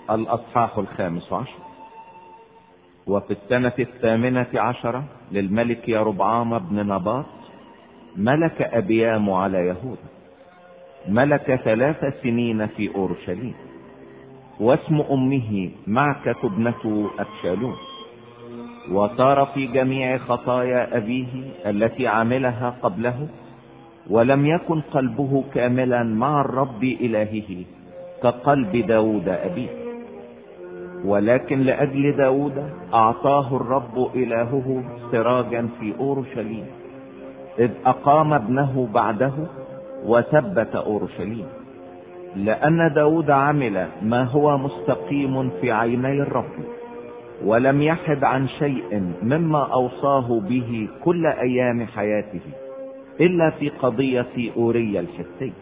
الأصحاح 15. وفي السنة 18 للملك يربعام بن نباط ملك أبيام على يهوذا، ملك 3 سنين في أورشليم، واسم أمه معكة ابنة أبشالوم. وصار في جميع خطايا أبيه التي عملها قبله، ولم يكن قلبه كاملا مع الرب إلهه كقلب داود أبيه. ولكن لأجل داود أعطاه الرب إلهه سراجا في أورشليم، إذ أقام ابنه بعده وثبت أورشليم، لأن داود عمل ما هو مستقيم في عيني الرب، ولم يحد عن شيء مما أوصاه به كل أيام حياته إلا في قضية أوريا الحثي.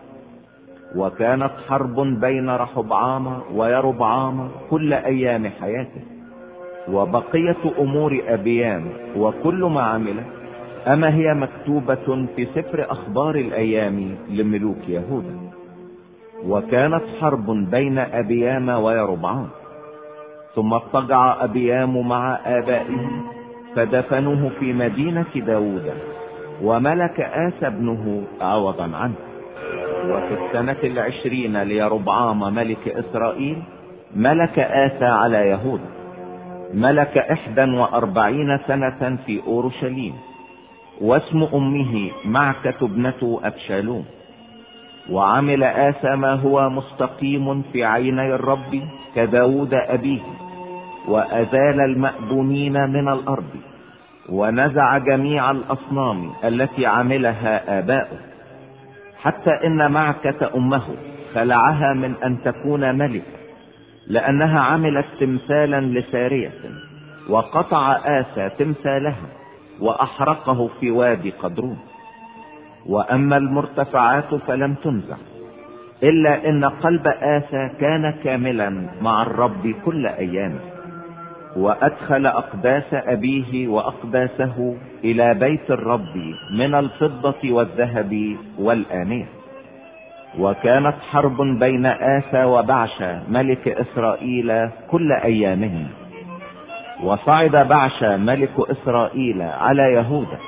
وكانت حرب بين رحبعام ويربعام كل أيام حياته. وبقية أمور أبيام وكل ما عمله أما هي مكتوبة في سفر أخبار الأيام لملوك يهوذا. وكانت حرب بين أبيام ويربعام. ثم اضطجع أبيام مع آبائه فدفنوه في مدينة داود، وملك آسى ابنه عوضا عنه. وفي السنة 20 ليربعام ملك إسرائيل ملك آسى على يهوذا، ملك 41 سنة في أورشليم، واسم أمه معكة ابنة أبشالوم. وعمل آسى ما هو مستقيم في عيني الرب كداود أبيه، وأزال المأبونين من الأرض، ونزع جميع الأصنام التي عملها آباؤه، حتى إن معكة أمه خلعها من أن تكون ملك، لأنها عملت تمثالا لسارية، وقطع آسى تمثالها وأحرقه في وادي قدرون. وأما المرتفعات فلم تنزع، إلا إن قلب آسى كان كاملا مع الرب كل أيامه. وأدخل أقداس أبيه وأقداسه إلى بيت الرب من الفضة والذهب والآنية. وكانت حرب بين آسى وبعشا ملك إسرائيل كل أيامهم. وصعد بعشا ملك إسرائيل على يهوذا،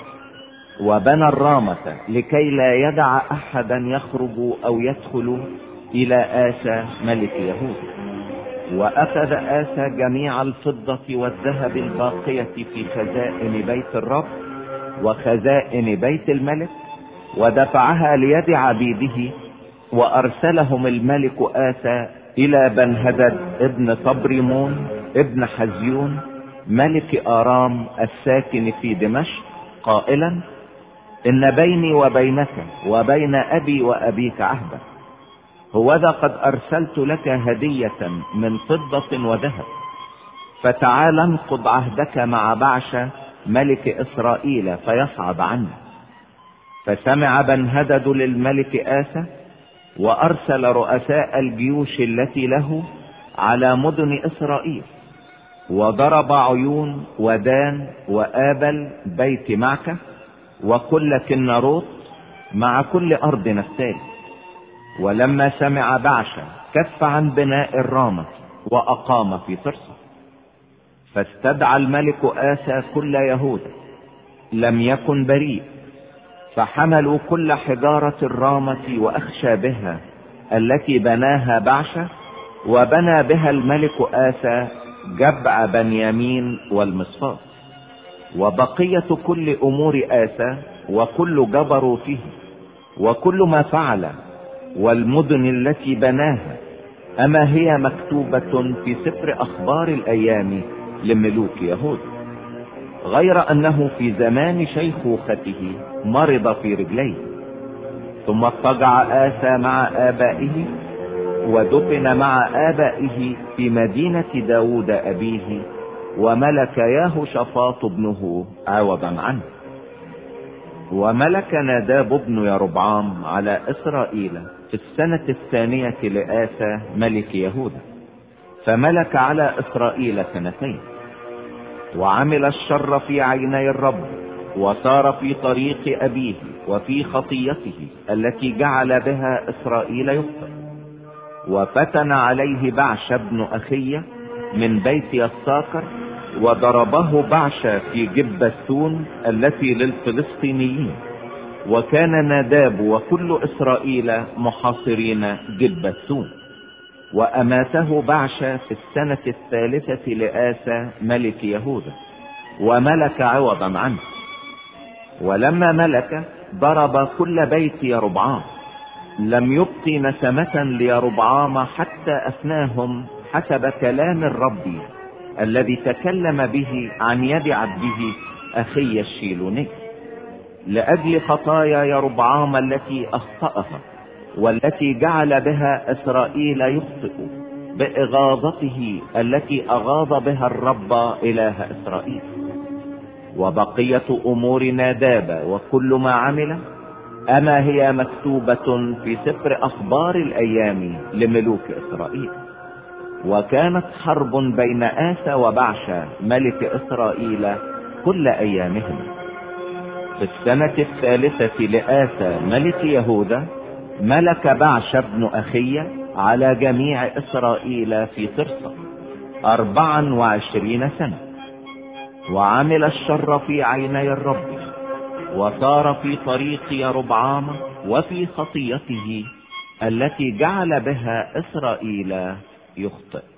وبنى الرامة لكي لا يدع أحدا يخرج أو يدخل إلى آسى ملك يهوذا. وأخذ آسى جميع الفضة والذهب الباقية في خزائن بيت الرب وخزائن بيت الملك، ودفعها ليد عبيده. وأرسلهم الملك آسى إلى بنهدد ابن طبريمون ابن حزيون ملك آرام الساكن في دمشق، قائلا: إن بيني وبينك وبين أبي وأبيك عهدا، هوذا قد أرسلت لك هدية من فضة وذهب، فتعال انقض عهدك مع بعشا ملك إسرائيل فيصعد عنه. فسمع بنهدد للملك آسى، وأرسل رؤساء الجيوش التي له على مدن إسرائيل، وضرب عيون ودان وآبل بيت معكة وكل كناروت مع كل أرض نفتالي. ولما سمع بعشا كف عن بناء الرامة وأقام في ترسا. فاستدعى الملك آسى كل يهوذا، لم يكن بريء، فحملوا كل حجارة الرامة وأخشابها التي بناها بعشا، وبنى بها الملك آسى جبع بنيامين والمصفات. وبقية كل أمور آسى وكل جبروته وكل ما فعل والمدن التي بناها أما هي مكتوبة في سفر أخبار الأيام لملوك يهوذا. غير أنه في زمان شيخوخته مرض في رجليه. ثم اضطجع آسى مع آبائه، ودفن مع آبائه في مدينة داود أبيه، وملك يهوشافاط ابنه عوضا عنه. وملك ناداب ابن يربعام على إسرائيل في السنة 2 لآسى ملك يهوذا، فملك على إسرائيل 2. وعمل الشر في عيني الرب، وصار في طريق أبيه وفي خطيته التي جعل بها إسرائيل يخطئ. وفتن عليه بعشة بن أخية من بيت يساكر، وضربه بعشة في جبثون التي للفلسطينيين، وكان ناداب وكل إسرائيل محاصرين جبثون. وأماته بعشة في السنة 3 لآسى ملك يهوذا، وملك عوضا عنه. ولما ملك ضرب كل بيت يربعام، لم يبق نسمة ليربعام حتى أفناهم، حسب كلام الرب الذي تكلم به عن يد عبده أخي الشيلوني، لأجل خطايا يربعام التي أخطأها، والتي جعل بها إسرائيل يخطئ بإغاظته التي أغاظ بها الرب إله إسرائيل. وبقية أمور ناداب وكل ما عمل، أما هي مكتوبة في سفر أخبار الأيام لملوك إسرائيل. وكانت حرب بين آسى وبعشة ملك إسرائيل كل أيامهم. في السنة 3 لآسى ملك يهوذا ملك بعشة بن أخية على جميع إسرائيل في ترصة 24 سنة، وعمل الشر في عيني الرب، وصار في طريق يربعام وفي خطيته التي جعل بها إسرائيل يخطئ.